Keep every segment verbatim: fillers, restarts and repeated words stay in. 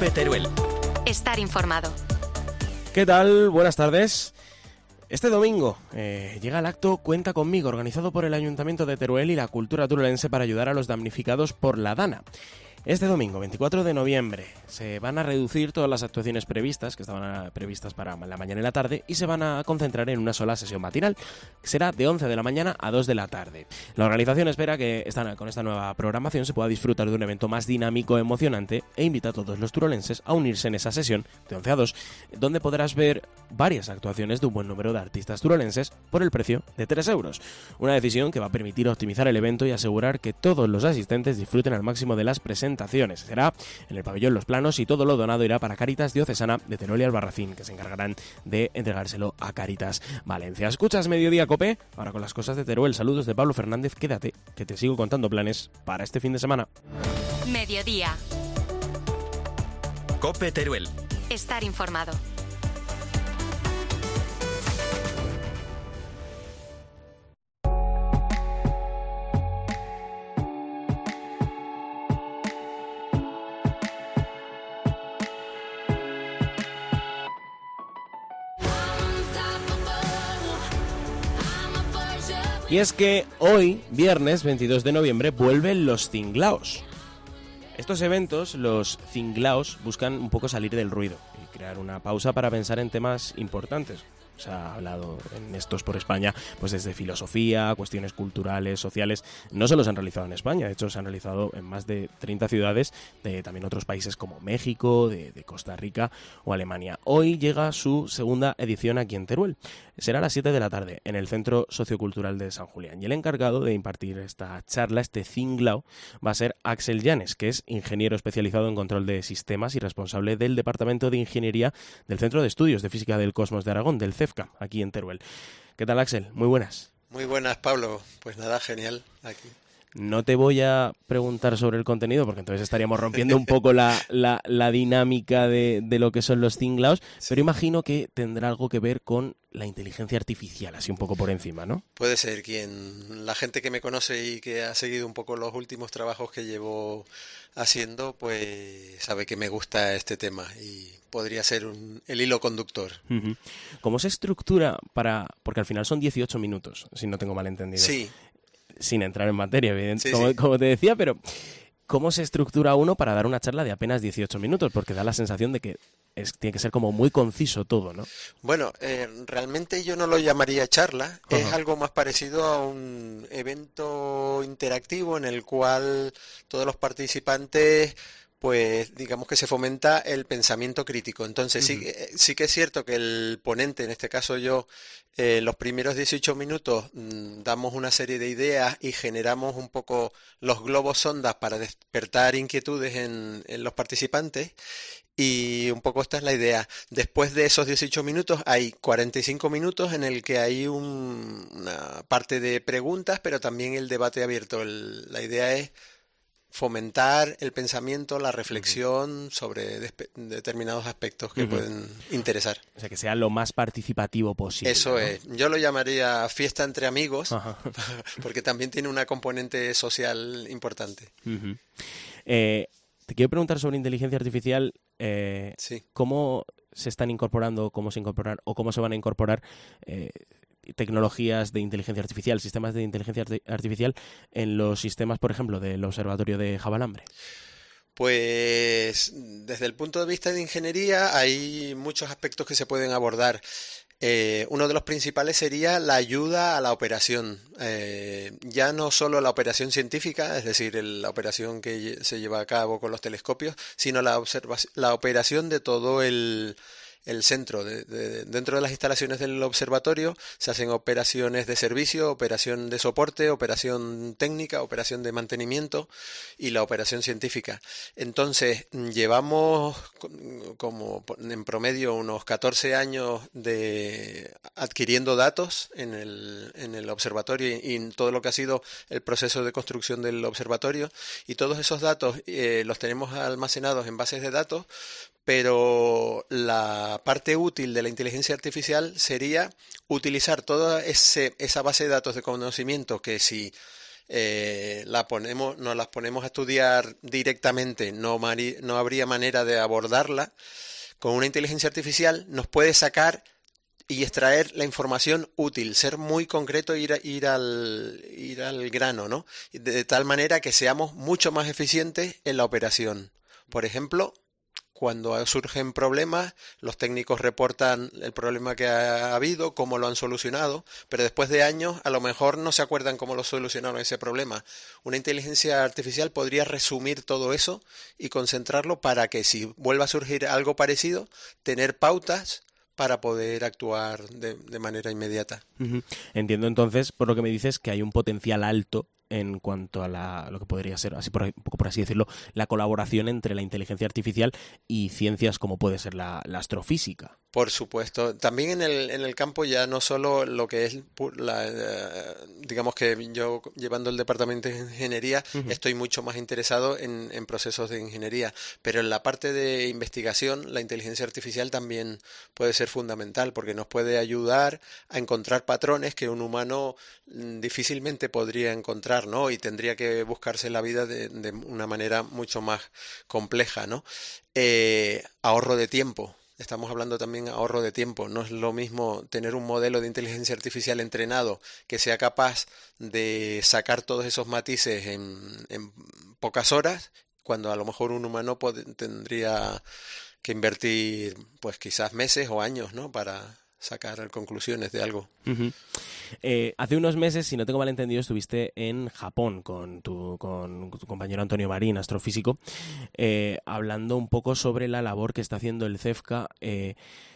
COPE Teruel. Estar informado. ¿Qué tal? Buenas tardes. Este domingo eh, llega el acto Cuenta conmigo, organizado por el Ayuntamiento de Teruel y la Cultura Turolense para ayudar a los damnificados por la Dana. Este domingo, veinticuatro de noviembre, se van a reducir todas las actuaciones previstas, que estaban previstas para la mañana y la tarde, y se van a concentrar en una sola sesión matinal, que será de once de la mañana a dos de la tarde. La organización espera que esta, con esta nueva programación se pueda disfrutar de un evento más dinámico, emocionante, e invita a todos los turolenses a unirse en esa sesión de once a dos, donde podrás ver varias actuaciones de un buen número de artistas turolenses por el precio de tres euros. Una decisión que va a permitir optimizar el evento y asegurar que todos los asistentes disfruten al máximo de las presentaciones. Será en el pabellón Los Planos y todo lo donado irá para Cáritas Diocesana de Teruel y Albarracín, que se encargarán de entregárselo a Cáritas Valencia. ¿Escuchas Mediodía Cope? Ahora con las cosas de Teruel. Saludos de Pablo Fernández. Quédate, que te sigo contando planes para este fin de semana. Mediodía. COPE Teruel. Estar informado. Y es que hoy, viernes veintidós de noviembre, vuelven los cinglaos. Estos eventos, los cinglaos, buscan un poco salir del ruido y crear una pausa para pensar en temas importantes. Se ha hablado en estos por España, pues desde filosofía, cuestiones culturales, sociales. No solo se han realizado en España, de hecho se han realizado en más de treinta ciudades de también otros países como México, de, de Costa Rica o Alemania. Hoy llega su segunda edición aquí en Teruel. Será a las siete de la tarde en el Centro Sociocultural de San Julián. Y el encargado de impartir esta charla, este cinglao, va a ser Axel Llanes, que es ingeniero especializado en control de sistemas y responsable del Departamento de Ingeniería del Centro de Estudios de Física del Cosmos de Aragón, del CEFCA, aquí en Teruel. ¿Qué tal, Axel? Muy buenas. Muy buenas, Pablo. Pues nada, genial aquí. No te voy a preguntar sobre el contenido, porque entonces estaríamos rompiendo un poco la, la, la dinámica de, de lo que son los cinglaos, sí. Pero imagino que tendrá algo que ver con la inteligencia artificial, así un poco por encima, ¿no? Puede ser. Quien la gente que me conoce y que ha seguido un poco los últimos trabajos que llevo haciendo, pues sabe que me gusta este tema y podría ser un, el hilo conductor. Uh-huh. ¿Cómo se estructura para...? Porque al final son dieciocho minutos, si no tengo mal entendido. Sí. Sin entrar en materia, evidentemente, sí, como, sí. como te decía, pero ¿cómo se estructura uno para dar una charla de apenas dieciocho minutos? Porque da la sensación de que es, tiene que ser como muy conciso todo, ¿no? Bueno, eh, realmente yo no lo llamaría charla, uh-huh. Es algo más parecido a un evento interactivo en el cual todos los participantes, pues digamos que se fomenta el pensamiento crítico. Entonces uh-huh. sí, sí que es cierto que el ponente, en este caso yo, en eh, los primeros dieciocho minutos mmm, damos una serie de ideas y generamos un poco los globos sondas para despertar inquietudes en, en los participantes. Y un poco esta es la idea. Después de esos dieciocho minutos hay cuarenta y cinco minutos en el que hay un, una parte de preguntas, pero también el debate abierto. El, la idea es fomentar el pensamiento, la reflexión uh-huh. sobre despe- determinados aspectos que uh-huh. pueden interesar. O sea, que sea lo más participativo posible. Eso, ¿no? Es. Yo lo llamaría fiesta entre amigos, uh-huh. porque también tiene una componente social importante. Uh-huh. Eh, te quiero preguntar sobre inteligencia artificial. Eh, sí. ¿Cómo se están incorporando, cómo se incorporan o cómo se van a incorporar eh, tecnologías de inteligencia artificial, sistemas de inteligencia arti- artificial en los sistemas, por ejemplo, del Observatorio de Javalambre? Pues desde el punto de vista de ingeniería hay muchos aspectos que se pueden abordar. Eh, uno de los principales sería la ayuda a la operación, eh, ya no solo la operación científica, es decir, el, la operación que se lleva a cabo con los telescopios, sino la, observa- la operación de todo el... el centro. De, de, dentro de las instalaciones del observatorio se hacen operaciones de servicio, operación de soporte, operación técnica, operación de mantenimiento y la operación científica. Entonces, llevamos como en promedio unos catorce años de adquiriendo datos en el, en el observatorio y, y en todo lo que ha sido el proceso de construcción del observatorio, y todos esos datos eh, los tenemos almacenados en bases de datos. Pero la parte útil de la inteligencia artificial sería utilizar toda ese, esa base de datos de conocimiento que si eh, la ponemos, nos las ponemos a estudiar directamente, no, mari- no habría manera de abordarla. Con una inteligencia artificial nos puede sacar y extraer la información útil, ser muy concreto, ir, a, ir, al, ir al grano, ¿no? De, de tal manera que seamos mucho más eficientes en la operación. Por ejemplo, cuando surgen problemas, los técnicos reportan el problema que ha habido, cómo lo han solucionado, pero después de años a lo mejor no se acuerdan cómo lo solucionaron ese problema. Una inteligencia artificial podría resumir todo eso y concentrarlo para que si vuelva a surgir algo parecido, tener pautas para poder actuar de, de manera inmediata. Uh-huh. Entiendo entonces, por lo que me dices, que hay un potencial alto en cuanto a la, lo que podría ser, así por, un poco por así decirlo, la colaboración entre la inteligencia artificial y ciencias como puede ser la, la astrofísica. Por supuesto. También en el, en el campo ya no solo lo que es, la, eh, digamos que yo llevando el departamento de ingeniería, uh-huh. estoy mucho más interesado en, en procesos de ingeniería, pero en la parte de investigación la inteligencia artificial también puede ser fundamental porque nos puede ayudar a encontrar patrones que un humano difícilmente podría encontrar, ¿no? Y tendría que buscarse la vida de, de una manera mucho más compleja, ¿no? Eh, ahorro de tiempo. Estamos hablando también de ahorro de tiempo. No es lo mismo tener un modelo de inteligencia artificial entrenado que sea capaz de sacar todos esos matices en, en pocas horas, cuando a lo mejor un humano pod- tendría que invertir pues quizás meses o años, ¿no? Para sacar conclusiones de algo. Uh-huh. Eh, hace unos meses, si no tengo mal entendido, estuviste en Japón con tu, con tu compañero Antonio Marín, astrofísico, eh, hablando un poco sobre la labor que está haciendo el CEFCA. Eh,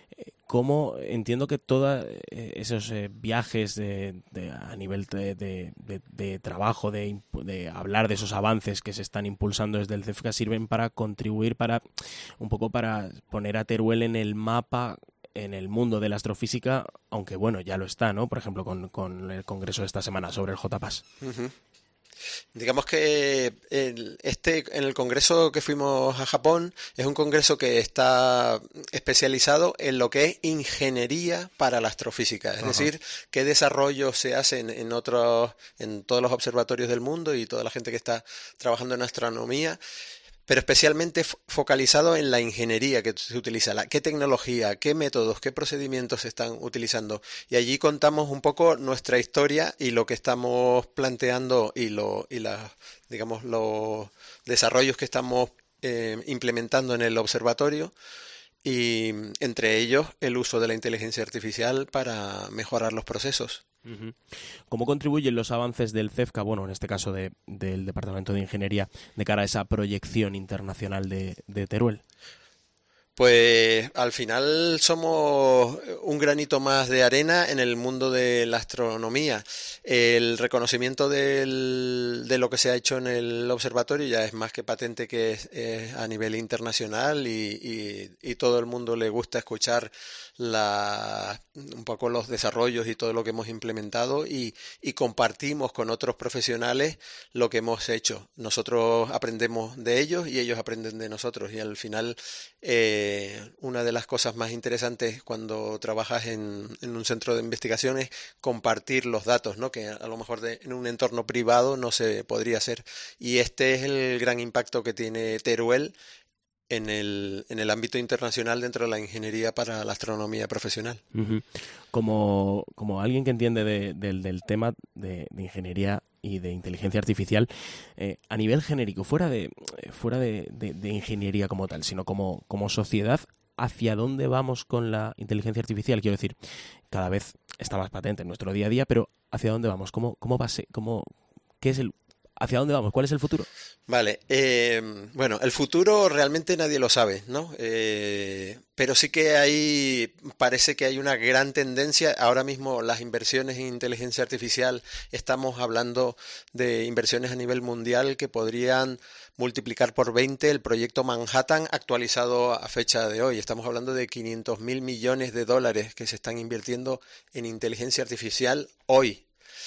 cómo entiendo que todos eh, esos eh, viajes de, de, a nivel de, de, de, de trabajo, de, de hablar de esos avances que se están impulsando desde el CEFCA, sirven para contribuir, para un poco para poner a Teruel en el mapa en el mundo de la astrofísica, aunque bueno, ya lo está, ¿no? Por ejemplo, con, con el congreso de esta semana sobre el J P A S. Uh-huh. Digamos que el, este en el congreso que fuimos a Japón es un congreso que está especializado en lo que es ingeniería para la astrofísica, es uh-huh. decir, qué desarrollos se hacen en otros, en todos los observatorios del mundo y toda la gente que está trabajando en astronomía, pero especialmente focalizado en la ingeniería que se utiliza, la, qué tecnología, qué métodos, qué procedimientos se están utilizando. Y allí contamos un poco nuestra historia y lo que estamos planteando y, lo, y la, digamos, los desarrollos que estamos eh, implementando en el observatorio, y entre ellos el uso de la inteligencia artificial para mejorar los procesos. Uh-huh. ¿Cómo contribuyen los avances del CEFCA, bueno, en este caso de, del Departamento de Ingeniería, de cara a esa proyección internacional de, de Teruel? Pues al final somos un granito más de arena en el mundo de la astronomía. El reconocimiento del, de lo que se ha hecho en el observatorio ya es más que patente que es, es a nivel internacional y, y, y todo el mundo le gusta escuchar la, un poco los desarrollos y todo lo que hemos implementado y, y compartimos con otros profesionales lo que hemos hecho. Nosotros aprendemos de ellos y ellos aprenden de nosotros y al final eh, una de las cosas más interesantes cuando trabajas en, en un centro de investigación es compartir los datos, ¿no? Que a lo mejor de, en un entorno privado no se podría hacer, y este es el gran impacto que tiene Teruel en el, en el ámbito internacional dentro de la ingeniería para la astronomía profesional. Uh-huh. Como, como alguien que entiende de, de, del tema de, de ingeniería y de inteligencia artificial, eh, a nivel genérico, fuera de fuera de, de, de ingeniería como tal, sino como, como sociedad, ¿hacia dónde vamos con la inteligencia artificial? Quiero decir, cada vez está más patente en nuestro día a día, pero ¿hacia dónde vamos? ¿Cómo, cómo va a ser? ¿Cómo, qué es el ¿Hacia dónde vamos? ¿Cuál es el futuro? Vale, eh, bueno, el futuro realmente nadie lo sabe, ¿no? Eh, pero sí que hay, parece que hay una gran tendencia. Ahora mismo las inversiones en inteligencia artificial, estamos hablando de inversiones a nivel mundial que podrían multiplicar por veinte el proyecto Manhattan actualizado a fecha de hoy. Estamos hablando de quinientos mil millones de dólares que se están invirtiendo en inteligencia artificial hoy.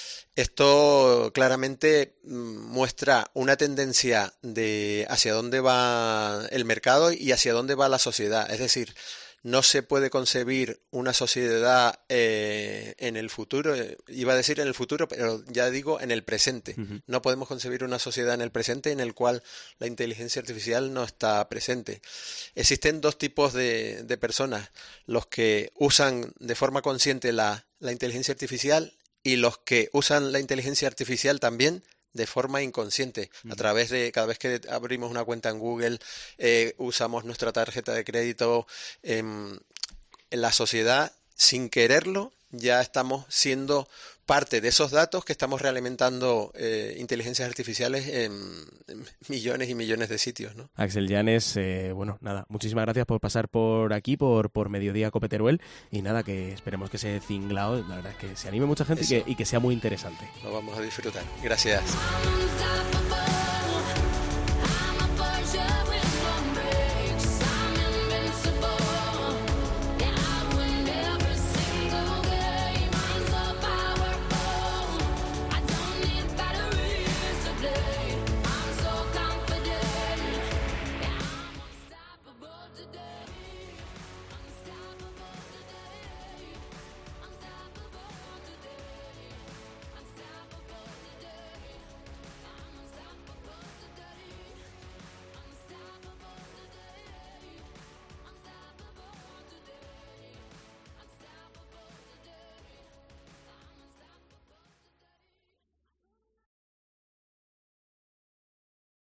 Esto claramente muestra una tendencia de hacia dónde va el mercado y hacia dónde va la sociedad. Es decir, no se puede concebir una sociedad eh, en el futuro, eh, iba a decir en el futuro, pero ya digo en el presente. Uh-huh. No podemos concebir una sociedad en el presente en el cual la inteligencia artificial no está presente. Existen dos tipos de, de personas, los que usan de forma consciente la, la inteligencia artificial y los que usan la inteligencia artificial también de forma inconsciente, a través de, cada vez que abrimos una cuenta en Google, eh, usamos nuestra tarjeta de crédito, eh, en la sociedad, sin quererlo, ya estamos siendo parte de esos datos que estamos realimentando eh, inteligencias artificiales en, en millones y millones de sitios, ¿no? Axel Llanes, eh, bueno, nada, muchísimas gracias por pasar por aquí, por, por Mediodía Cope Teruel, y nada, que esperemos que ese cinglao, la verdad es que se anime mucha gente y que, y que sea muy interesante. Lo vamos a disfrutar. Gracias.